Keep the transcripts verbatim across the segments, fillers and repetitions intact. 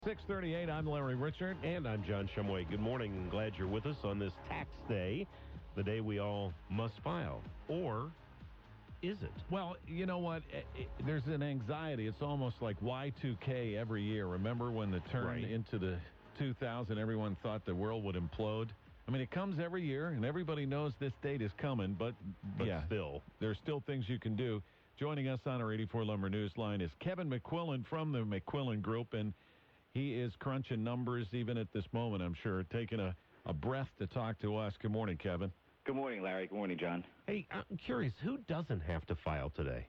six thirty-eight, I'm Larry Richert. And I'm John Shumway. Good morning. Glad you're with us on this tax day, the day we all must file. Or is it? Well, you know what? It, it, there's an anxiety. It's almost like Y two K every year. Remember when the turn Right. into the two thousand, everyone thought the world would implode? I mean, it comes every year, and everybody knows this date is coming, but, But yeah, still. there's still things you can do. Joining us on our eighty-four Lumber Newsline is Kevin McQuillan from the McQuillan Group, and he is crunching numbers even at this moment, I'm sure, taking a, a breath to talk to us. Good morning, Kevin. Good morning, Larry. Good morning, John. Hey, I'm curious, who doesn't have to file today?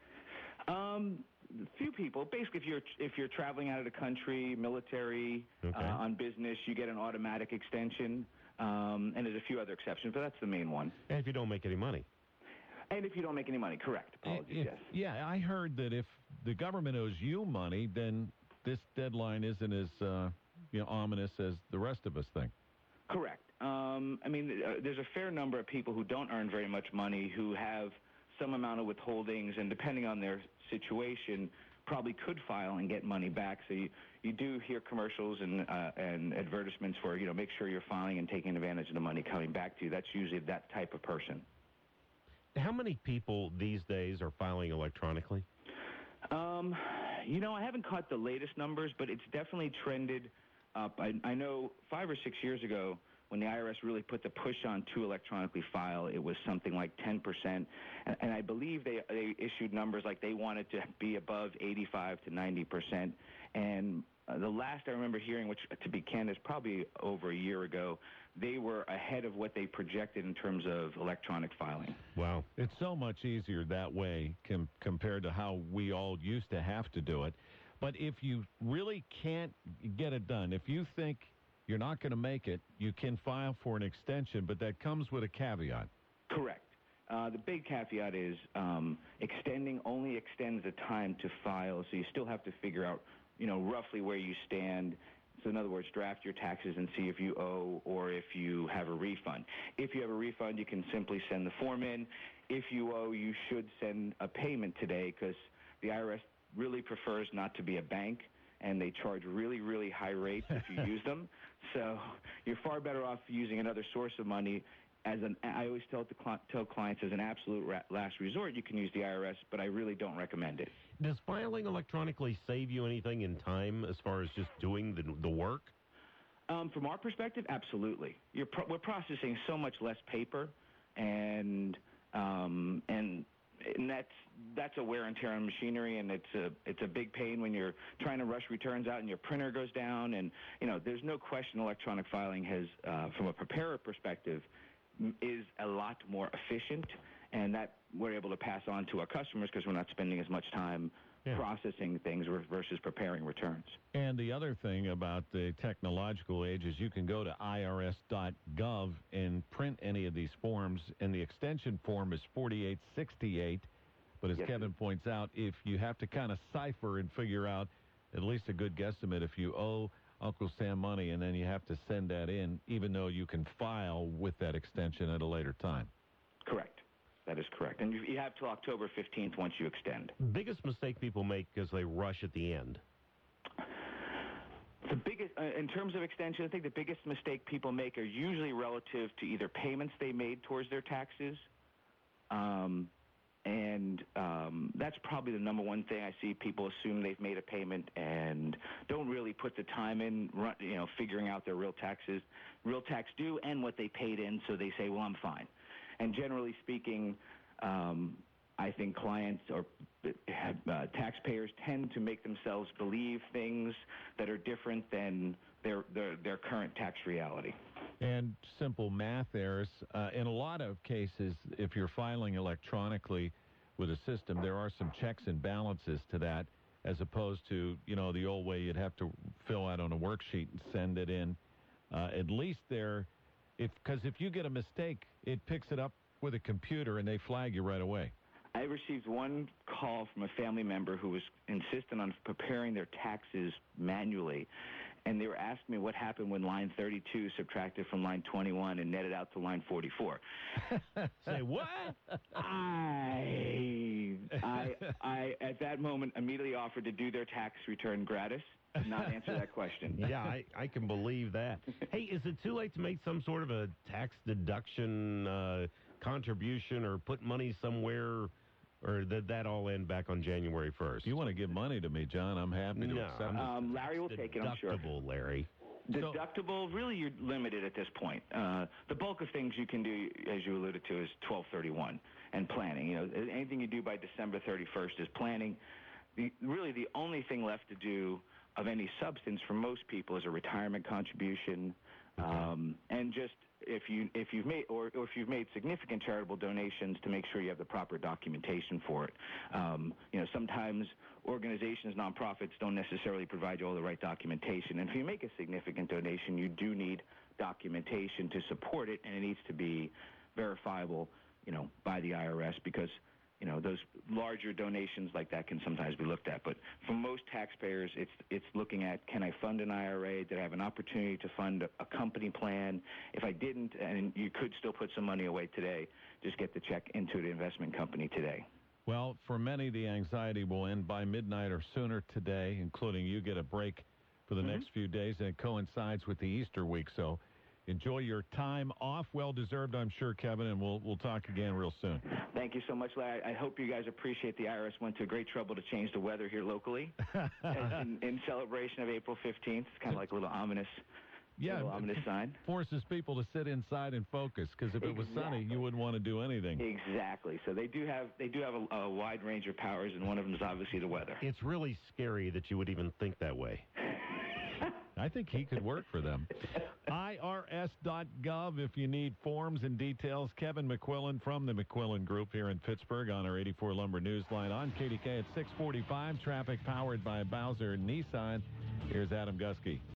Um, few people. Basically, if you're if you're traveling out of the country, military, Okay. uh, on business, you get an automatic extension. Um, and there's a few other exceptions, but that's the main one. And if you don't make any money. And if you don't make any money, correct. Apologies, If- yes. Yeah, I heard that if the government owes you money, then this deadline isn't as uh, you know, ominous as the rest of us think. Correct. Um, I mean, uh, there's a fair number of people who don't earn very much money who have some amount of withholdings, and depending on their situation, probably could file and get money back. So you, you do hear commercials and uh, and advertisements for, you know, make sure you're filing and taking advantage of the money coming back to you. That's usually that type of person. How many people these days are filing electronically? Um, you know, I haven't caught the latest numbers, but it's definitely trended up. I, I know five or six years ago, when the I R S really put the push on to electronically file, it was something like ten percent. And, and I believe they, they issued numbers like they wanted to be above eighty-five to ninety percent. And uh, the last I remember hearing, which to be candid is probably over a year ago, they were ahead of what they projected in terms of electronic filing. Wow. It's so much easier that way com- compared to how we all used to have to do it. But if you really can't get it done, if you think you're not going to make it, you can file for an extension, but that comes with a caveat. Correct. Uh, the big caveat is um, extending only extends the time to file, so you still have to figure out, you know, roughly where you stand. So in other words, draft your taxes and see if you owe or if you have a refund. If you have a refund, you can simply send the form in. If you owe, you should send a payment today, because the I R S really prefers not to be a bank, and they charge really, really high rates if you use them. So you're far better off using another source of money. As an, I always tell, the, tell clients, as an absolute ra- last resort, you can use the I R S, but I really don't recommend it. Does filing electronically save you anything in time as far as just doing the, the work? Um, from our perspective, absolutely. You're pro- we're processing so much less paper, and um, and and that's that's a wear and tear on machinery, and it's a it's a big pain when you're trying to rush returns out and your printer goes down. And you know, there's no question electronic filing has, uh, from a preparer perspective, is a lot more efficient, and that we're able to pass on to our customers because we're not spending as much time Yeah. processing things versus preparing returns. And the other thing about the technological age is you can go to I R S dot gov and print any of these forms, and the extension form is forty-eight sixty-eight. But as Yes, Kevin sir. points out, if you have to kind of cipher and figure out at least a good guesstimate if you owe Uncle Sam money, and then you have to send that in, even though you can file with that extension at a later time. Correct. That is correct. And you, you have till October fifteenth once you extend. Biggest mistake people make is they rush at the end. The biggest, uh, in terms of extension, I think the biggest mistake people make are usually relative to either payments they made towards their taxes, um, and um, that's probably the number one thing I see. People assume they've made a payment and don't really put the time in, run, you know, figuring out their real taxes, real tax due, and what they paid in. So they say, "Well, I'm fine." And generally speaking, um, I think clients or uh, taxpayers tend to make themselves believe things that are different than their their, their current tax reality. And simple math errors. Uh, in a lot of cases, if you're filing electronically with a system, there are some checks and balances to that, as opposed to, you know, the old way you'd have to fill out on a worksheet and send it in. Uh, at least there, if because if you get a mistake, it picks it up with a computer and they flag you right away. I received one call from a family member who was insistent on preparing their taxes manually, and they were asking me what happened when line thirty-two subtracted from line twenty-one and netted out to line forty-four. Say what? I I, I, at that moment, immediately offered to do their tax return gratis, not answer that question. Yeah, I, I can believe that. Hey, is it too late to make some sort of a tax deduction uh, contribution or put money somewhere? Or did that all end back on January first? If you want to give money to me, John, I'm happy to No, accept it. Um, Larry will take it, I'm sure. Deductible, Larry. Deductible, really, you're limited at this point. Uh, the bulk of things you can do, as you alluded to, is twelve thirty-one and planning. You know, anything you do by December thirty-first is planning. The, really, the only thing left to do of any substance for most people is a retirement contribution, um, and just if you if you've made or, or if you've made significant charitable donations, to make sure you have the proper documentation for it. Um, you know, sometimes organizations, nonprofits, don't necessarily provide you all the right documentation. And if you make a significant donation, you do need documentation to support it, and it needs to be verifiable, you know, by the I R S, because, you know, those larger donations like that can sometimes be looked at. But for most taxpayers, it's it's looking at, can I fund an I R A? Did I have an opportunity to fund a, a company plan? If I didn't, and you could still put some money away today, just get the check into the investment company today. Well, for many, the anxiety will end by midnight or sooner today, including you get a break for the mm-hmm. next few days, and it coincides with the Easter week. So enjoy your time off. Well-deserved, I'm sure, Kevin, and we'll we'll talk again real soon. Thank you so much, Larry. I hope you guys appreciate the I R S went to great trouble to change the weather here locally in, in celebration of April fifteenth. It's kind of like a little ominous Yeah, little ominous sign. Forces people to sit inside and focus, because if it was Exactly. sunny, you wouldn't want to do anything. Exactly. So they do have they do have a, a wide range of powers, and one of them is obviously the weather. It's really scary that you would even think that way. I think he could work for them. I R S dot gov if you need forms and details. Kevin McQuillan from the McQuillan Group here in Pittsburgh on our eighty-four Lumber Newsline on K D K at six forty-five. Traffic powered by Bowser Nissan. Here's Adam Gusky.